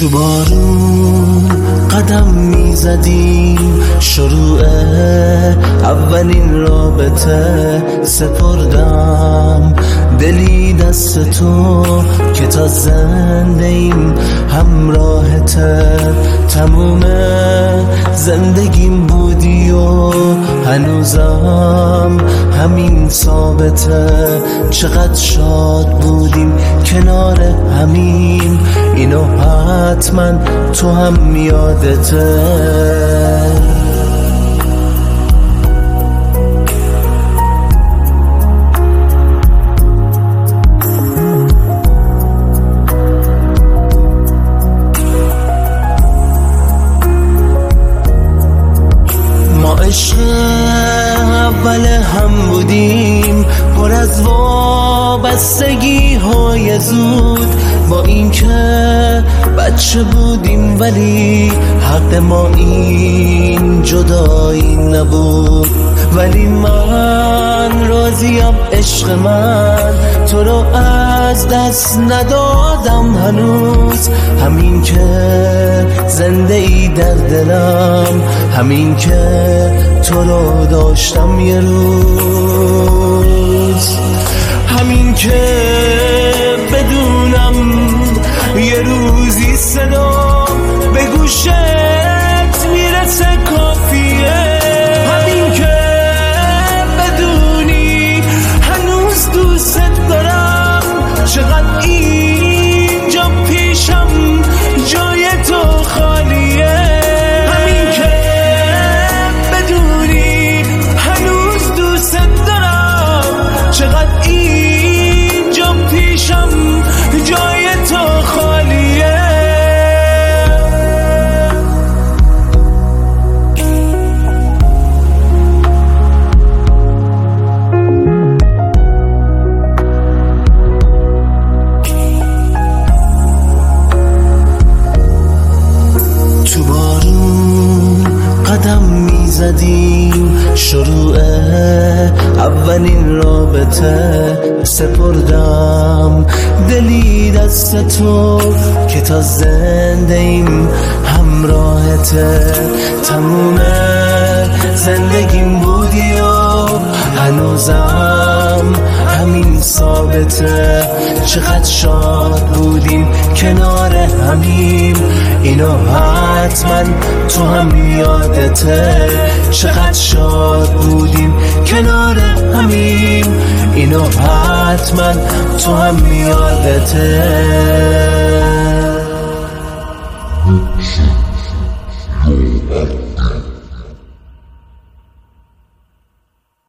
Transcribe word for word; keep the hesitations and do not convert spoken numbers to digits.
تو بارون قدم میزدیم، شروع اولین رابطه سپردم دلی دست تو که تا زنده ایم همراهته. تموم زندگیم بودی و هنوزم همین ثابته. چقدر شاد بودیم کنار همین، اینو حتما تو هم یادته. عشق اول هم بودیم، پر از وابستگی های زود. با این که بچه بودیم ولی حق ما این جدایی نبود. ولی من راضیم عشق من، تو رو از دست ندادم هنوز. همین که زنده ای در دلم، همین که تو رو داشتم یه روز. همین که بدونم یه روزی صدا به گوشت میرسه کافیه. همین که بدونی هنوز دوست دارم، چقدر اینجا پیشم جای تو خالیه. همین که بدونی هنوز دوست دارم، چقدر اینجا پیشم جای تو خالیه. تو بارون قدم میزدیم، شروع اولین رابطه سپردم دلی دست تو که تا زنده ایم همراهته. تموم زندگیم بودی و هنوزم همین ثابته. چقدر شاد بودیم کنار همیم، اینو حتما تو هم یادته. چقدر شاد بودیم کنار همیم، اینو حتما تو هم یادته.